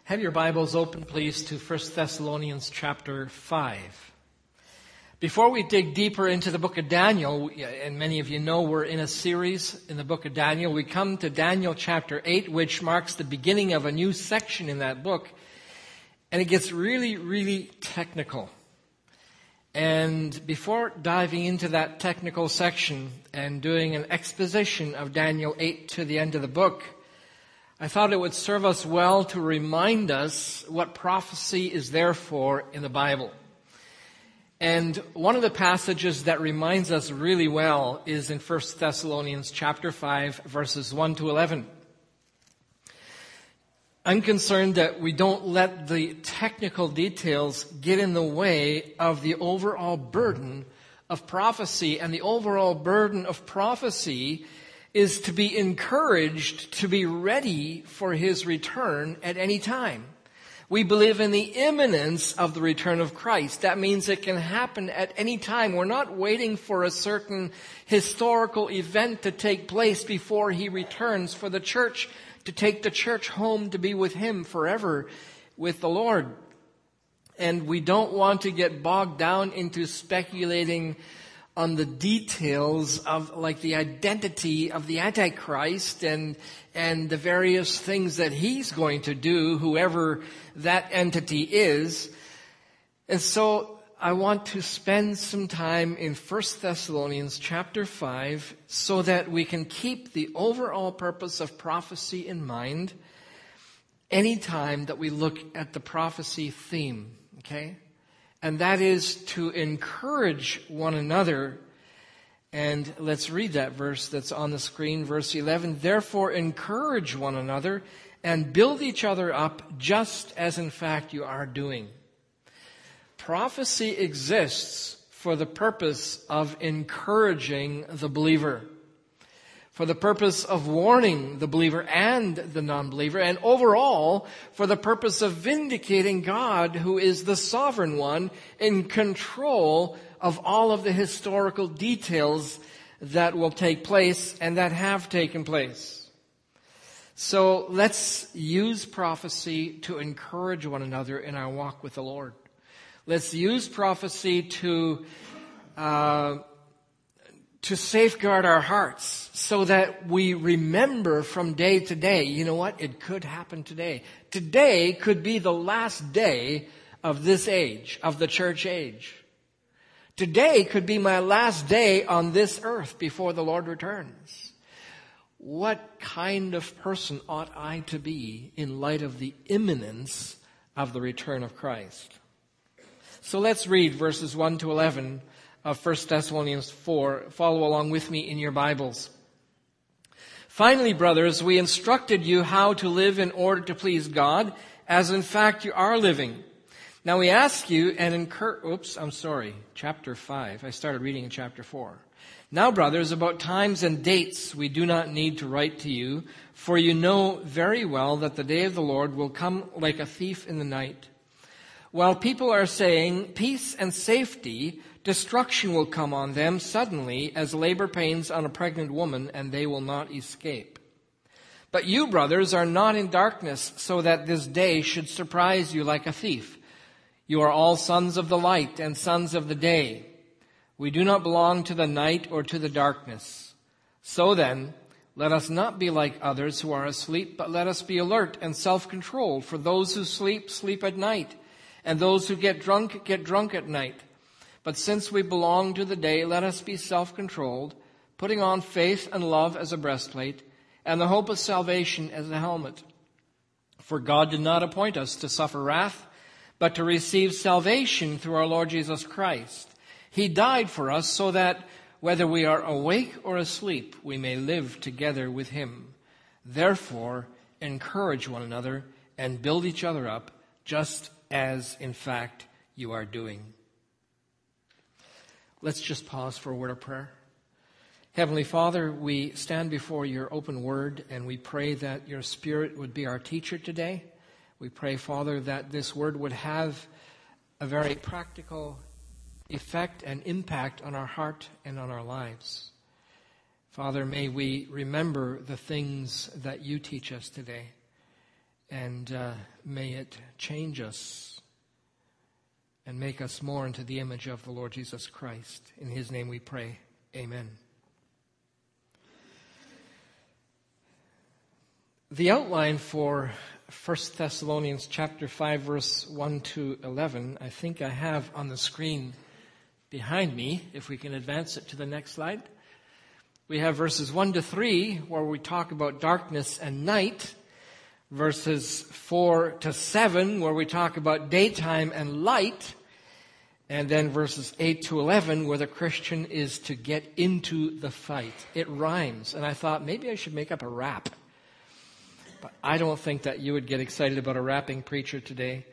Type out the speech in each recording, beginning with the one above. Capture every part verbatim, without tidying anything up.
Have your Bibles open, please, to First Thessalonians chapter five. Before we dig deeper into the book of Daniel, and many of you know we're in a series in the book of Daniel, we come to Daniel chapter eight, which marks the beginning of a new section in that book. And it gets really, really technical. And before diving into that technical section and doing an exposition of Daniel eight to the end of the book, I thought it would serve us well to remind us what prophecy is there for in the Bible. And one of the passages that reminds us really well is in First Thessalonians chapter five, verses one to eleven. I'm concerned that we don't let the technical details get in the way of the overall burden of prophecy. And the overall burden of prophecy is to be encouraged to be ready for His return at any time. We believe in the imminence of the return of Christ. That means it can happen at any time. We're not waiting for a certain historical event to take place before He returns for the church to take the church home to be with Him forever with the Lord. And we don't want to get bogged down into speculating on the details of like the identity of the Antichrist and and the various things that he's going to do, whoever that entity is. And so I want to spend some time in First Thessalonians chapter five so that we can keep the overall purpose of prophecy in mind anytime that we look at the prophecy theme, okay? And that is to encourage one another. And let's read that verse that's on the screen, verse eleven. Therefore, encourage one another and build each other up just as in fact you are doing. Prophecy exists for the purpose of encouraging the believer, for the purpose of warning the believer and the non-believer, and overall for the purpose of vindicating God, who is the sovereign one in control of all of the historical details that will take place and that have taken place. So let's use prophecy to encourage one another in our walk with the Lord. Let's use prophecy to uh to safeguard our hearts so that we remember from day to day, you know what? It could happen today. Today could be the last day of this age, of the church age. Today could be my last day on this earth before the Lord returns. What kind of person ought I to be in light of the imminence of the return of Christ? So let's read verses one to eleven of First Thessalonians four. Follow along with me in your Bibles. Finally, brothers, we instructed you how to live in order to please God, as in fact you are living. Now we ask you and incur... Oops, I'm sorry. Chapter five. I started reading in chapter four. Now, brothers, about times and dates we do not need to write to you, for you know very well that the day of the Lord will come like a thief in the night. While people are saying peace and safety, destruction will come on them suddenly as labor pains on a pregnant woman, and they will not escape. But you, brothers, are not in darkness, so that this day should surprise you like a thief. You are all sons of the light and sons of the day. We do not belong to the night or to the darkness. So then, let us not be like others who are asleep, but let us be alert and self-controlled. For those who sleep, sleep at night, and those who get drunk, get drunk at night. But since we belong to the day, let us be self-controlled, putting on faith and love as a breastplate, and the hope of salvation as a helmet. For God did not appoint us to suffer wrath, but to receive salvation through our Lord Jesus Christ. He died for us so that whether we are awake or asleep, we may live together with Him. Therefore, encourage one another and build each other up, just as in fact you are doing. Let's just pause for a word of prayer. Heavenly Father, we stand before your open word and we pray that your Spirit would be our teacher today. We pray, Father, that this word would have a very practical effect and impact on our heart and on our lives. Father, may we remember the things that you teach us today. And uh, may it change us and make us more into the image of the Lord Jesus Christ. In his name we pray. Amen. The outline for First Thessalonians chapter five, verse one to eleven, I think I have on the screen behind me, if we can advance it to the next slide. We have verses one to three, where we talk about darkness and night. Verses four to seven, where we talk about daytime and light. And then verses eight to eleven, where the Christian is to get into the fight. It rhymes. And I thought, maybe I should make up a rap. But I don't think that you would get excited about a rapping preacher today.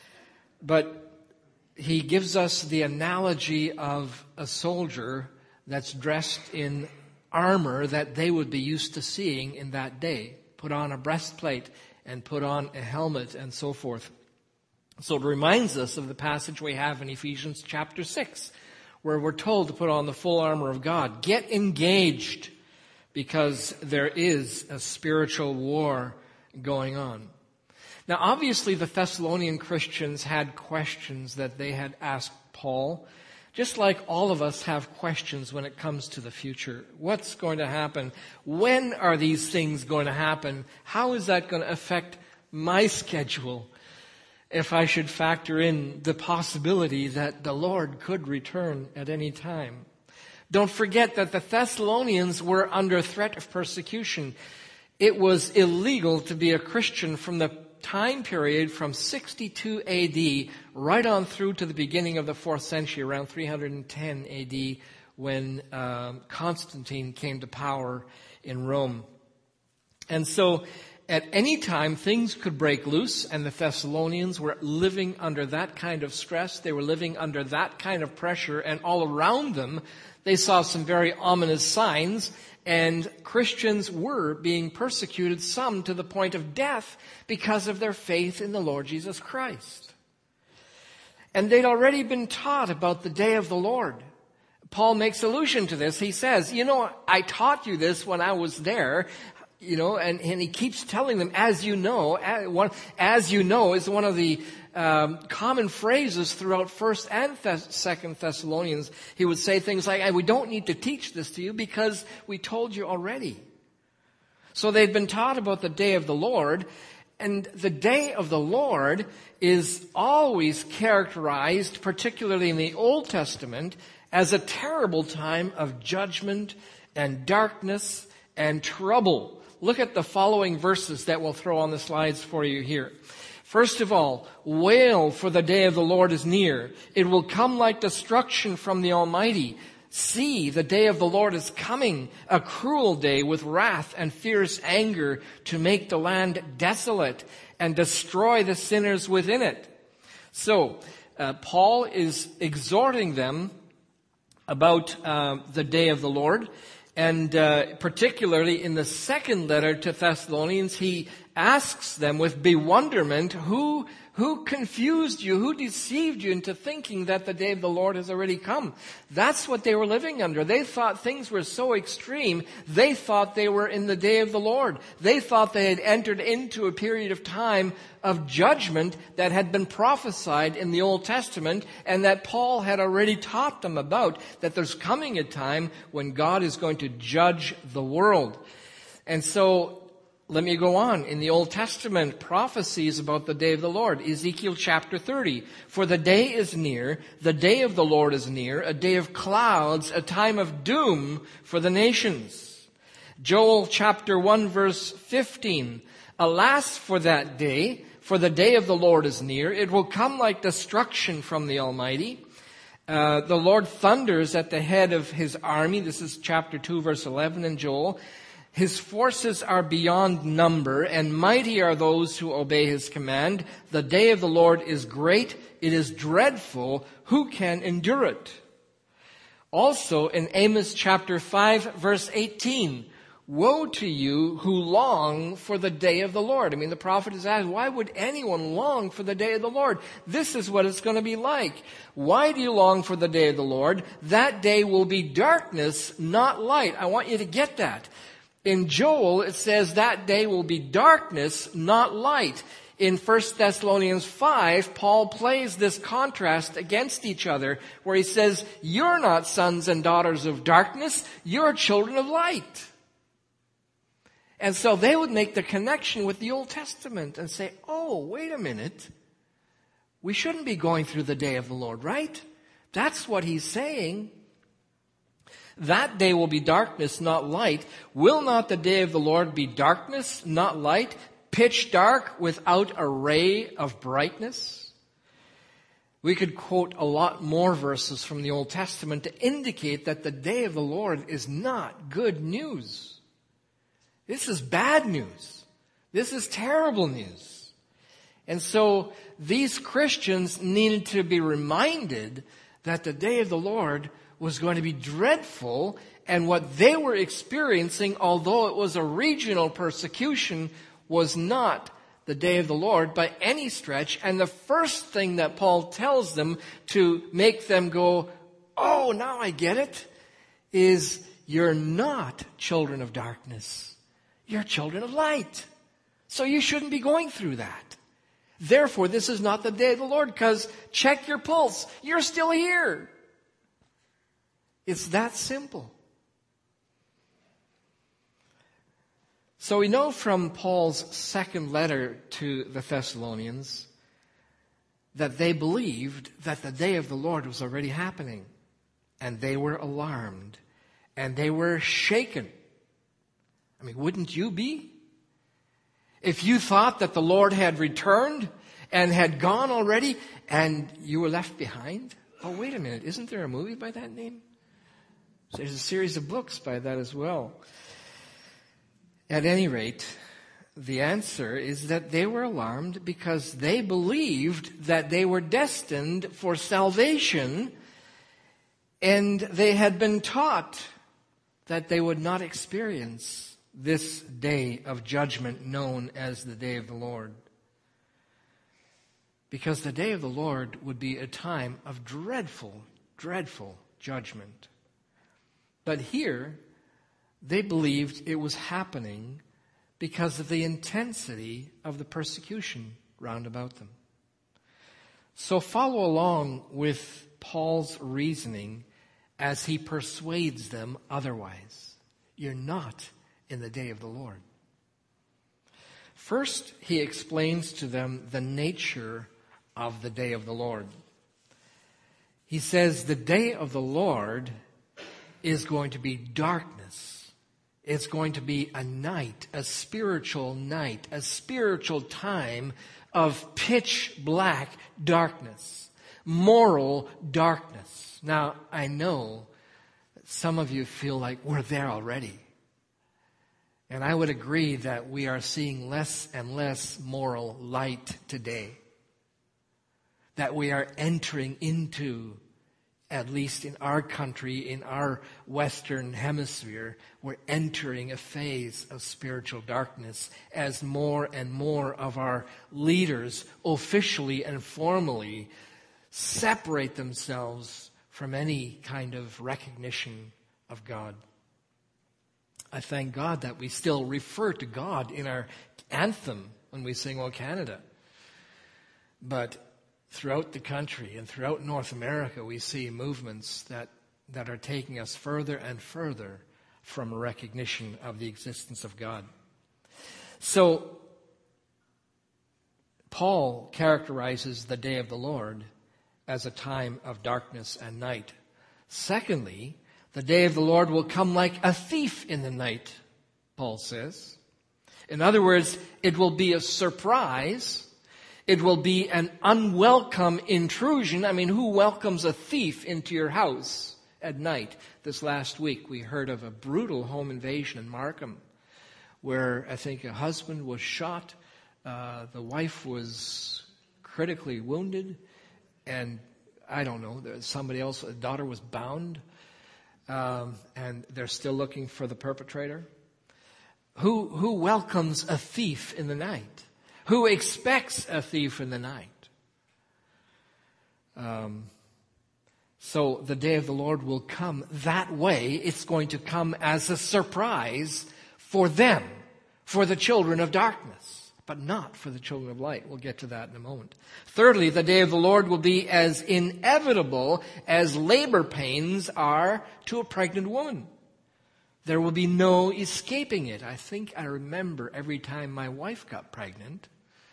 But he gives us the analogy of a soldier that's dressed in armor that they would be used to seeing in that day. Put on a breastplate and put on a helmet and so forth. So it reminds us of the passage we have in Ephesians chapter six, where we're told to put on the full armor of God. Get engaged, because there is a spiritual war going on. Now, obviously, the Thessalonian Christians had questions that they had asked Paul, just like all of us have questions when it comes to the future. What's going to happen? When are these things going to happen? How is that going to affect my schedule? If I should factor in the possibility that the Lord could return at any time. Don't forget that the Thessalonians were under threat of persecution. It was illegal to be a Christian from the time period from sixty-two A D right on through to the beginning of the fourth century, around three hundred ten A D, when um, Constantine came to power in Rome. And so at any time, things could break loose, and the Thessalonians were living under that kind of stress. They were living under that kind of pressure, and all around them, they saw some very ominous signs, and Christians were being persecuted, some to the point of death, because of their faith in the Lord Jesus Christ. And they'd already been taught about the day of the Lord. Paul makes allusion to this. He says, you know, I taught you this when I was there. You know, and, and he keeps telling them, as you know, as, one, as you know is one of the um, common phrases throughout First and Thess- Second Thessalonians. He would say things like, we don't need to teach this to you because we told you already. So they'd been taught about the day of the Lord, and the day of the Lord is always characterized, particularly in the Old Testament, as a terrible time of judgment and darkness and trouble. Look at the following verses that we'll throw on the slides for you here. First of all, wail, for the day of the Lord is near. It will come like destruction from the Almighty. See, the day of the Lord is coming, a cruel day with wrath and fierce anger to make the land desolate and destroy the sinners within it. So, uh, Paul is exhorting them about uh, the day of the Lord. And uh, particularly in the second letter to Thessalonians, he asks them with bewilderment, who who confused you, who deceived you into thinking that the day of the Lord has already come? That's what they were living under. They thought things were so extreme, they thought they were in the day of the Lord. They thought they had entered into a period of time of judgment that had been prophesied in the Old Testament, and that Paul had already taught them about, that there's coming a time when God is going to judge the world. And so, let me go on. In the Old Testament, prophecies about the day of the Lord. Ezekiel chapter thirty. For the day is near, the day of the Lord is near, a day of clouds, a time of doom for the nations. Joel chapter one verse fifteen. Alas for that day, for the day of the Lord is near. It will come like destruction from the Almighty. Uh, the Lord thunders at the head of his army. This is chapter two verse eleven in Joel. His forces are beyond number, and mighty are those who obey his command. The day of the Lord is great, it is dreadful. Who can endure it? Also in Amos chapter five, verse eighteen, woe to you who long for the day of the Lord. I mean, the prophet is asked, why would anyone long for the day of the Lord? This is what it's going to be like. Why do you long for the day of the Lord? That day will be darkness, not light. I want you to get that. In Joel, it says that day will be darkness, not light. In First Thessalonians five, Paul plays this contrast against each other, where he says, you're not sons and daughters of darkness, you're children of light. And so they would make the connection with the Old Testament and say, oh, wait a minute. We shouldn't be going through the day of the Lord, right? That's what he's saying. That day will be darkness, not light. Will not the day of the Lord be darkness, not light? Pitch dark without a ray of brightness? We could quote a lot more verses from the Old Testament to indicate that the day of the Lord is not good news. This is bad news. This is terrible news. And so these Christians needed to be reminded that the day of the Lord was going to be dreadful, and what they were experiencing, although it was a regional persecution, was not the day of the Lord by any stretch. And the first thing that Paul tells them to make them go, oh, now I get it, is you're not children of darkness. You're children of light. So you shouldn't be going through that. Therefore, this is not the day of the Lord, because check your pulse. You're still here. It's that simple. So we know from Paul's second letter to the Thessalonians that they believed that the day of the Lord was already happening. And they were alarmed. And they were shaken. I mean, wouldn't you be? If you thought that the Lord had returned and had gone already and you were left behind? Oh, wait a minute. Isn't there a movie by that name? There's a series of books by that as well. At any rate, the answer is that they were alarmed because they believed that they were destined for salvation, and they had been taught that they would not experience this day of judgment known as the day of the Lord. Because the day of the Lord would be a time of dreadful, dreadful judgment. But here, they believed it was happening because of the intensity of the persecution round about them. So follow along with Paul's reasoning as he persuades them otherwise. You're not in the day of the Lord. First, he explains to them the nature of the day of the Lord. He says the day of the Lord is going to be darkness. It's going to be a night, a spiritual night, a spiritual time of pitch black darkness, moral darkness. Now, I know that some of you feel like we're there already. And I would agree that we are seeing less and less moral light today. That we are entering into, at least in our country, in our Western hemisphere, we're entering a phase of spiritual darkness as more and more of our leaders, officially and formally, separate themselves from any kind of recognition of God. I thank God that we still refer to God in our anthem when we sing O Canada. But throughout the country and throughout North America, we see movements that, that are taking us further and further from a recognition of the existence of God. So, Paul characterizes the day of the Lord as a time of darkness and night. Secondly, the day of the Lord will come like a thief in the night, Paul says. In other words, it will be a surprise. It will be an unwelcome intrusion. I mean, who welcomes a thief into your house at night? This last week, we heard of a brutal home invasion in Markham, where I think a husband was shot, uh, the wife was critically wounded, and I don't know, somebody else, a daughter was bound, um, and they're still looking for the perpetrator. Who, who welcomes a thief in the night? Who expects a thief in the night? Um, so the day of the Lord will come that way. It's going to come as a surprise for them, for the children of darkness, but not for the children of light. We'll get to that in a moment. Thirdly, the day of the Lord will be as inevitable as labor pains are to a pregnant woman. There will be no escaping it. I think I remember every time my wife got pregnant,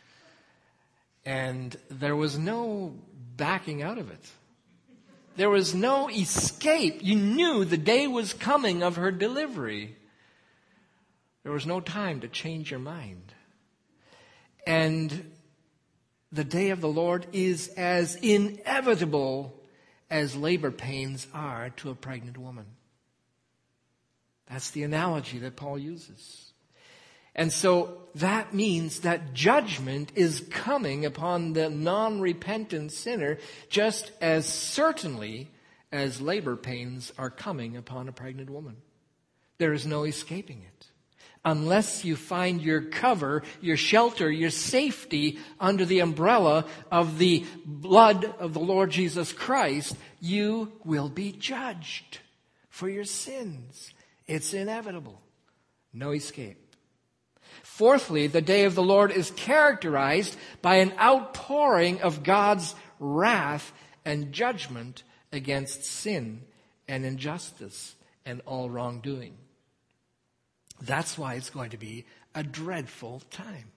and there was no backing out of it. There was no escape. You knew the day was coming of her delivery. There was no time to change your mind. And the day of the Lord is as inevitable as labor pains are to a pregnant woman. That's the analogy that Paul uses. And so that means that judgment is coming upon the non-repentant sinner just as certainly as labor pains are coming upon a pregnant woman. There is no escaping it. Unless you find your cover, your shelter, your safety under the umbrella of the blood of the Lord Jesus Christ, you will be judged for your sins. It's inevitable. No escape. Fourthly, the day of the Lord is characterized by an outpouring of God's wrath and judgment against sin and injustice and all wrongdoing. That's why it's going to be a dreadful time.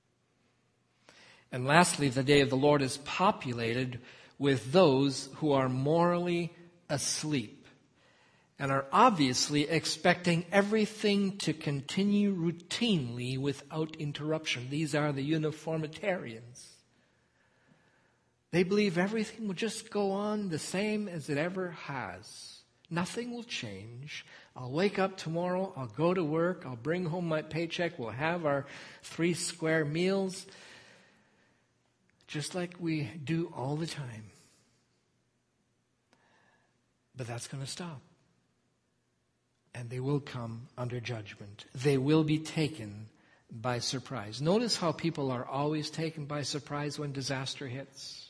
And lastly, the day of the Lord is populated with those who are morally asleep and are obviously expecting everything to continue routinely without interruption. These are the uniformitarians. They believe everything will just go on the same as it ever has. Nothing will change. I'll wake up tomorrow, I'll go to work, I'll bring home my paycheck, we'll have our three square meals, just like we do all the time. But that's going to stop. And they will come under judgment. They will be taken by surprise. Notice how people are always taken by surprise when disaster hits.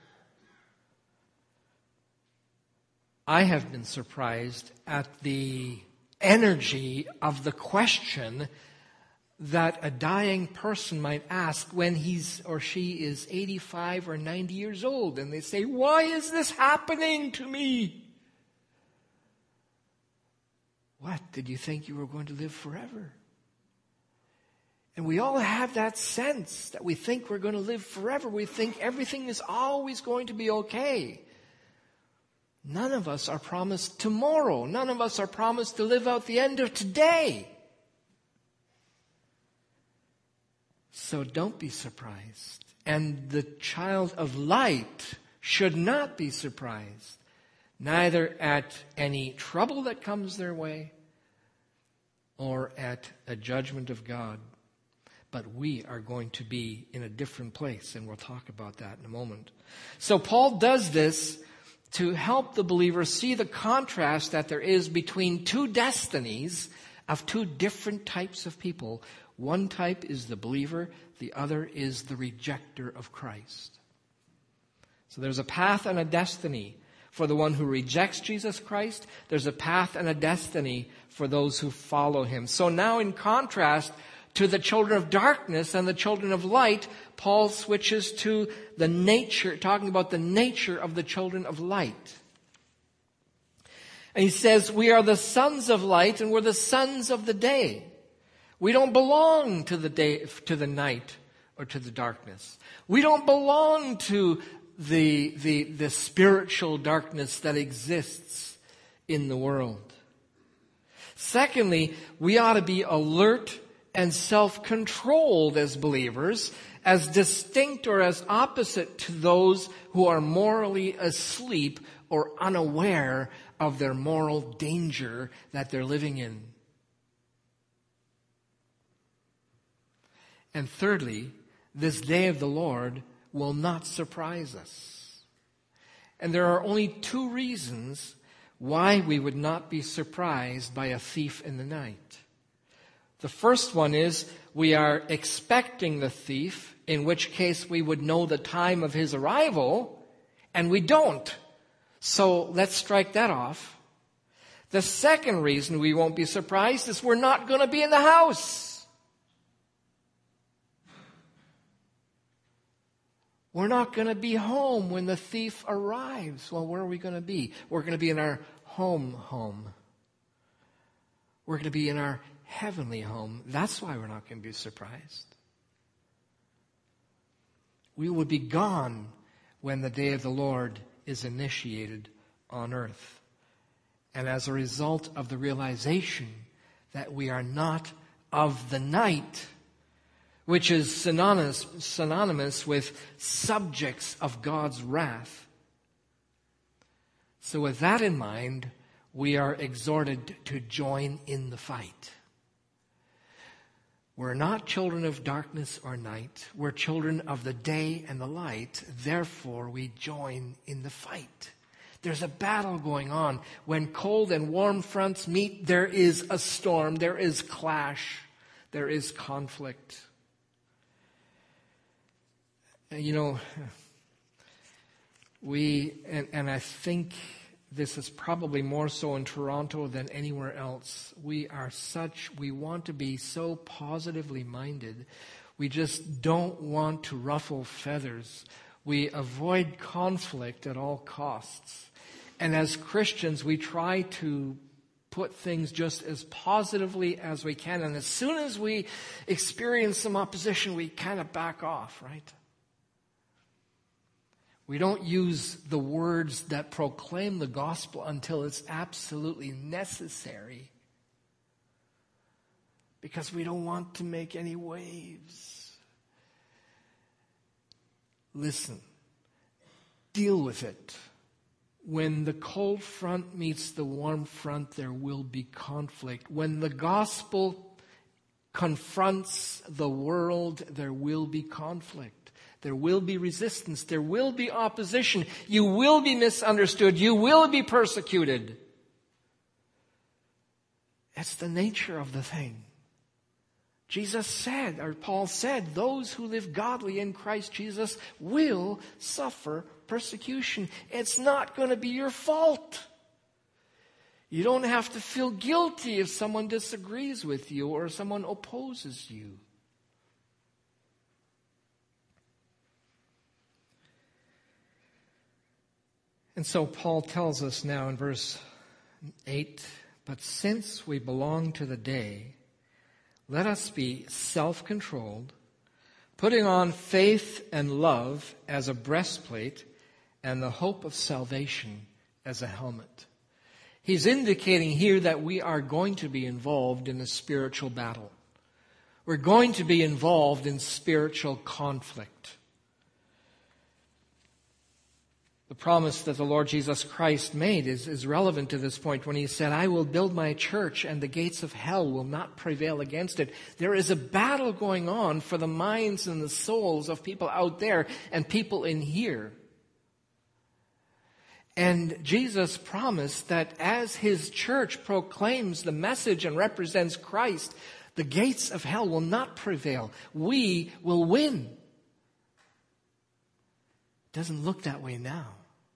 I have been surprised at the energy of the question that a dying person might ask when he's or she is eighty-five or ninety years old. And they say, "Why is this happening to me?" What, did you think you were going to live forever? And we all have that sense that we think we're going to live forever. We think everything is always going to be okay. None of us are promised tomorrow. None of us are promised to live out the end of today. So don't be surprised. And the child of light should not be surprised, neither at any trouble that comes their way or at a judgment of God. But we are going to be in a different place, and we'll talk about that in a moment. So Paul does this to help the believer see the contrast that there is between two destinies of two different types of people. One type is the believer, the other is the rejecter of Christ. So there's a path and a destiny for the one who rejects Jesus Christ. There's a path and a destiny for those who follow him. So now, in contrast to the children of darkness and the children of light, Paul switches to the nature, talking about the nature of the children of light. And he says, we are the sons of light and we're the sons of the day. We don't belong to the day, to the night or to the darkness. We don't belong to the, the, the spiritual darkness that exists in the world. Secondly, we ought to be alert and self-controlled as believers, as distinct or as opposite to those who are morally asleep or unaware of their moral danger that they're living in. And thirdly, this day of the Lord will not surprise us. And there are only two reasons why we would not be surprised by a thief in the night. The first one is we are expecting the thief, in which case we would know the time of his arrival, and we don't. So let's strike that off. The second reason we won't be surprised is we're not going to be in the house. We're not going to be home when the thief arrives. Well, where are we going to be? We're going to be in our home home. We're going to be in our heavenly home. That's why we're not going to be surprised. We will be gone when the day of the Lord is initiated on earth. And as a result of the realization that we are not of the night, which is synonymous, synonymous with subjects of God's wrath. So with that in mind, we are exhorted to join in the fight. We're not children of darkness or night. We're children of the day and the light. Therefore, we join in the fight. There's a battle going on. When cold and warm fronts meet, there is a storm, there is clash, there is conflict. You know, we, and, and I think this is probably more so in Toronto than anywhere else. We are such, we want to be so positively minded. We just don't want to ruffle feathers. We avoid conflict at all costs. And as Christians, we try to put things just as positively as we can. And as soon as we experience some opposition, we kind of back off, right? We don't use the words that proclaim the gospel until it's absolutely necessary, because we don't want to make any waves. Listen, deal with it. When the cold front meets the warm front, there will be conflict. When the gospel confronts the world, there will be conflict. There will be resistance. There will be opposition. You will be misunderstood. You will be persecuted. It's the nature of the thing. Jesus said, or Paul said, those who live godly in Christ Jesus will suffer persecution. It's not going to be your fault. You don't have to feel guilty if someone disagrees with you or someone opposes you. And so Paul tells us now in verse eight, but since we belong to the day, let us be self-controlled, putting on faith and love as a breastplate and the hope of salvation as a helmet. He's indicating here that we are going to be involved in a spiritual battle. We're going to be involved in spiritual conflict. The promise that the Lord Jesus Christ made is, is relevant to this point when he said, I will build my church and the gates of hell will not prevail against it. There is a battle going on for the minds and the souls of people out there and people in here. And Jesus promised that as his church proclaims the message and represents Christ, the gates of hell will not prevail. We will win. Doesn't look that way now.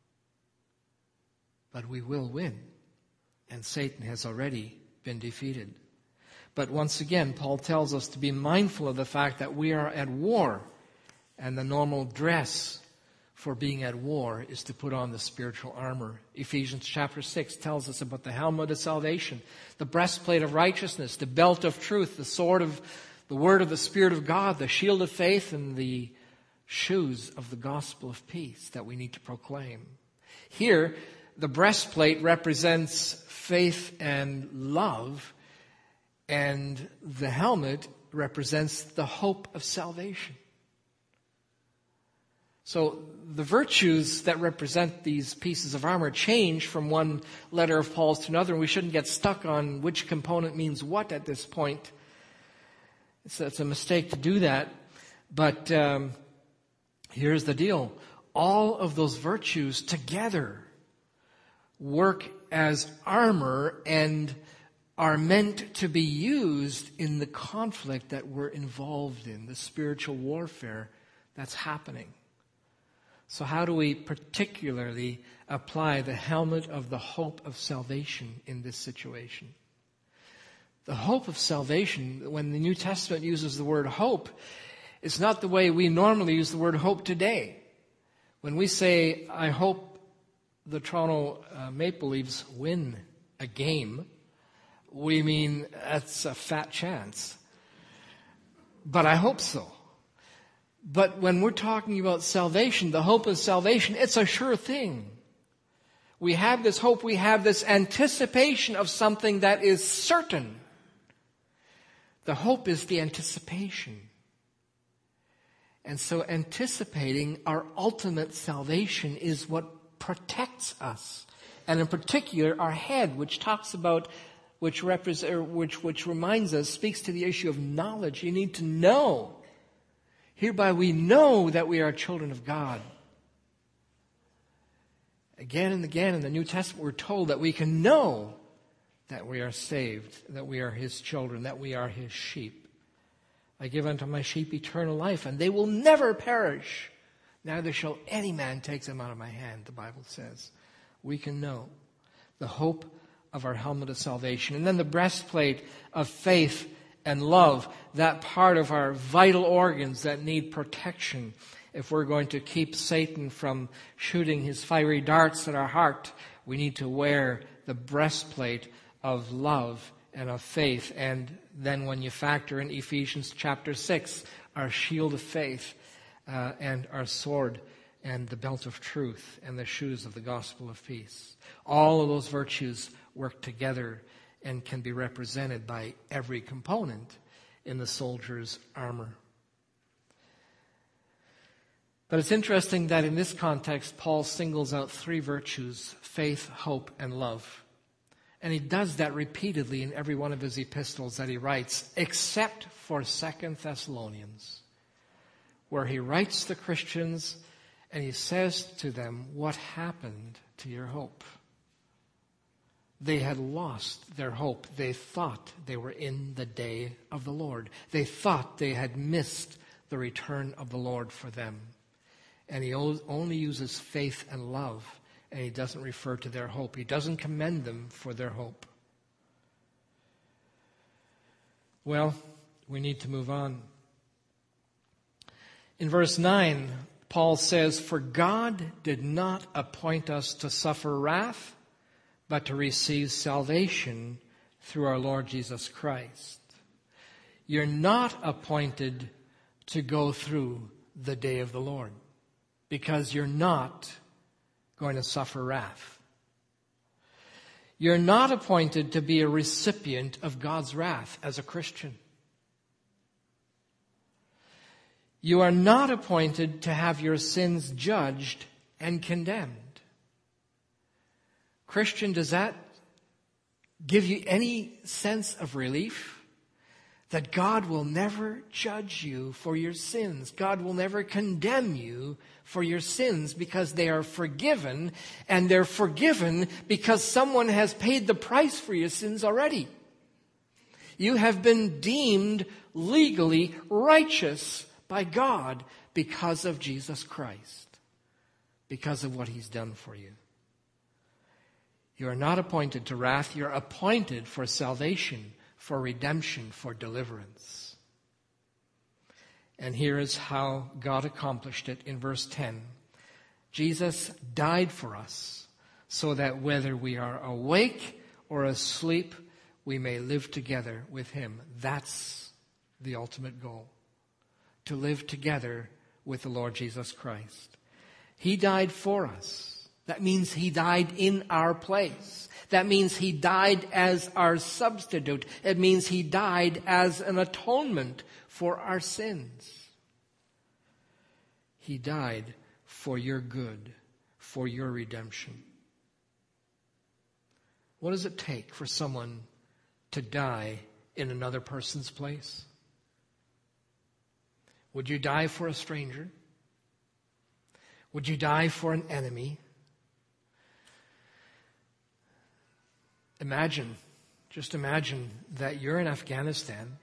But we will win. And Satan has already been defeated. But once again, Paul tells us to be mindful of the fact that we are at war. And the normal dress for being at war is to put on the spiritual armor. Ephesians chapter six tells us about the helmet of salvation, the breastplate of righteousness, the belt of truth, the sword of the word of the Spirit of God, the shield of faith, and the shoes of the gospel of peace that we need to proclaim. Here, the breastplate represents faith and love, and the helmet represents the hope of salvation. So the virtues that represent these pieces of armor change from one letter of Paul's to another, and we shouldn't get stuck on which component means what at this point. It's, it's a mistake to do that, but um, here's the deal. All of those virtues together work as armor and are meant to be used in the conflict that we're involved in, the spiritual warfare that's happening. So how do we particularly apply the helmet of the hope of salvation in this situation? The hope of salvation, when the New Testament uses the word hope, it's not the way we normally use the word hope today. When we say, I hope the Toronto uh, Maple Leafs win a game, we mean that's a fat chance. But I hope so. But when we're talking about salvation, the hope of salvation, it's a sure thing. We have this hope, we have this anticipation of something that is certain. The hope is the anticipation. And so anticipating our ultimate salvation is what protects us. And in particular, our head, which talks about, which represents, which, which reminds us, speaks to the issue of knowledge. You need to know. Hereby we know that we are children of God. Again and again in the New Testament, we're told that we can know that we are saved, that we are His children, that we are His sheep. I give unto my sheep eternal life, and they will never perish. Neither shall any man take them out of my hand, the Bible says. We can know the hope of our helmet of salvation. And then the breastplate of faith and love, that part of our vital organs that need protection if we're going to keep Satan from shooting his fiery darts at our heart. We need to wear the breastplate of love and of faith. And then when you factor in Ephesians chapter six, our shield of faith uh, and our sword and the belt of truth and the shoes of the gospel of peace. All of those virtues work together and can be represented by every component in the soldier's armor. But it's interesting that in this context, Paul singles out three virtues: faith, hope, and love. And he does that repeatedly in every one of his epistles that he writes, except for Second Thessalonians, where he writes the Christians and he says to them, what happened to your hope? They had lost their hope. They thought they were in the day of the Lord. They thought they had missed the return of the Lord for them. And he only uses faith and love, and he doesn't refer to their hope. He doesn't commend them for their hope. Well, we need to move on. In verse nine, Paul says, for God did not appoint us to suffer wrath, but to receive salvation through our Lord Jesus Christ. You're not appointed to go through the day of the Lord, because you're not going to suffer wrath. You're not appointed to be a recipient of God's wrath as a Christian. You are not appointed to have your sins judged and condemned. Christian, does that give you any sense of relief? That God will never judge you for your sins. God will never condemn you for your sins because they are forgiven, and they're forgiven because someone has paid the price for your sins already. You have been deemed legally righteous by God because of Jesus Christ, because of what He's done for you. You are not appointed to wrath. You're appointed for salvation, for redemption, for deliverance. And here is how God accomplished it in verse ten. Jesus died for us so that whether we are awake or asleep, we may live together with Him. That's the ultimate goal, to live together with the Lord Jesus Christ. He died for us. That means He died in our place. That means He died as our substitute. It means He died as an atonement for our sins. He died for your good, for your redemption. What does it take for someone to die in another person's place? Would you die for a stranger? Would you die for an enemy? Imagine, just imagine that you're in Afghanistan.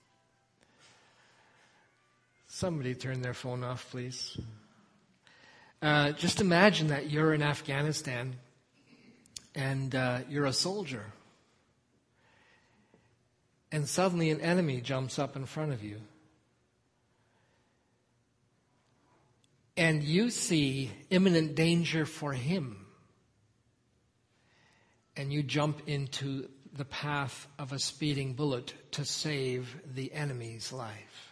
Somebody turn their phone off, please. Uh, just imagine that you're in Afghanistan and uh, you're a soldier. And suddenly an enemy jumps up in front of you. And you see imminent danger for him. And you jump into the path of a speeding bullet to save the enemy's life.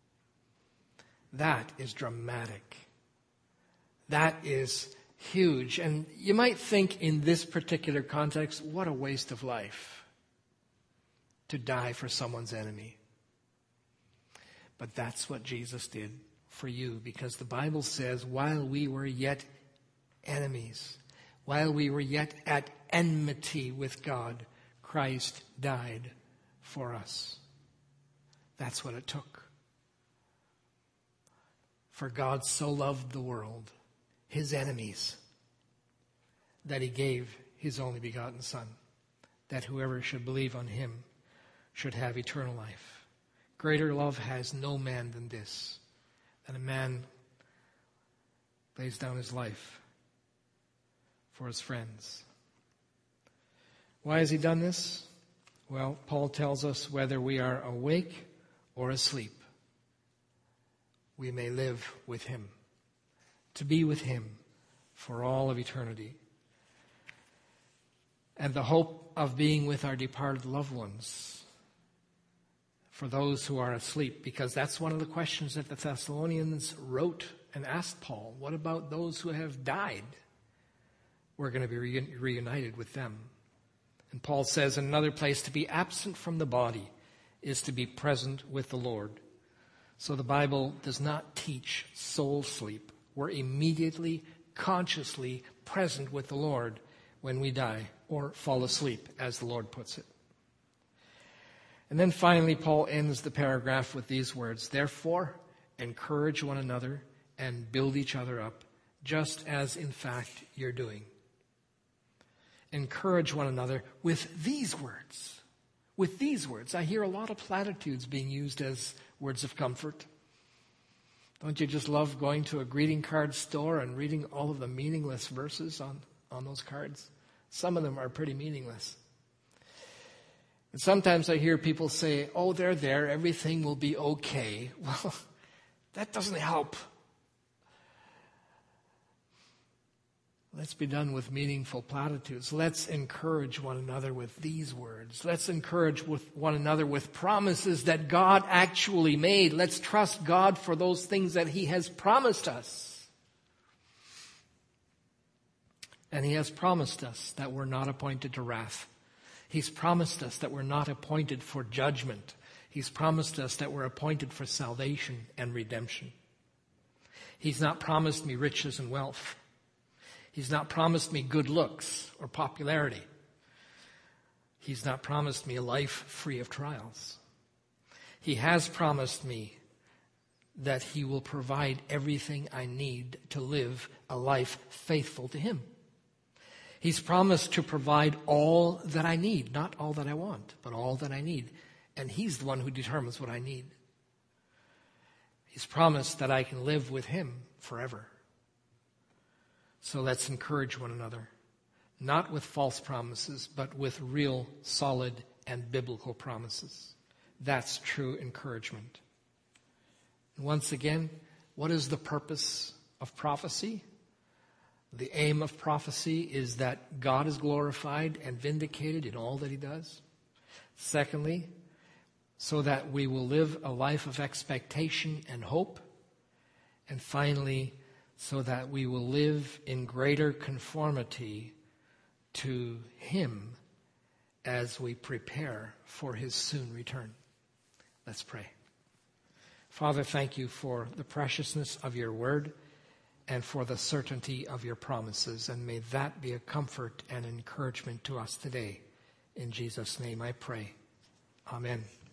That is dramatic. That is huge. And you might think in this particular context, what a waste of life to die for someone's enemy. But that's what Jesus did for you, because the Bible says, while we were yet enemies, while we were yet at enmity with God, Christ died for us. That's what it took. For God so loved the world, his enemies, that he gave his only begotten Son, that whoever should believe on him should have eternal life. Greater love has no man than this, that a man lays down his life for his friends. Why has he done this? Well, Paul tells us whether we are awake or asleep, we may live with him, to be with him for all of eternity. And the hope of being with our departed loved ones, for those who are asleep, because that's one of the questions that the Thessalonians wrote and asked Paul. What about those who have died? We're going to be re- reunited with them. And Paul says in another place, to be absent from the body is to be present with the Lord. So the Bible does not teach soul sleep. We're immediately, consciously present with the Lord when we die or fall asleep, as the Lord puts it. And then finally, Paul ends the paragraph with these words, therefore, encourage one another and build each other up, just as in fact you're doing. Encourage one another with these words. With these words. I hear a lot of platitudes being used as words of comfort. Don't you just love going to a greeting card store and reading all of the meaningless verses on, on those cards? Some of them are pretty meaningless. And sometimes I hear people say, oh, they're there, everything will be okay. Well, that doesn't help. Let's be done with meaningful platitudes. Let's encourage one another with these words. Let's encourage with one another with promises that God actually made. Let's trust God for those things that he has promised us. And he has promised us that we're not appointed to wrath. He's promised us that we're not appointed for judgment. He's promised us that we're appointed for salvation and redemption. He's not promised me riches and wealth. He's not promised me good looks or popularity. He's not promised me a life free of trials. He has promised me that he will provide everything I need to live a life faithful to him. He's promised to provide all that I need, not all that I want, but all that I need. And he's the one who determines what I need. He's promised that I can live with him forever. So let's encourage one another, not with false promises, but with real, solid, and biblical promises. That's true encouragement. And once again, what is the purpose of prophecy? The aim of prophecy is that God is glorified and vindicated in all that he does. Secondly, so that we will live a life of expectation and hope. And finally, so that we will live in greater conformity to him as we prepare for his soon return. Let's pray. Father, thank you for the preciousness of your word and for the certainty of your promises, and may that be a comfort and encouragement to us today. In Jesus' name I pray. Amen.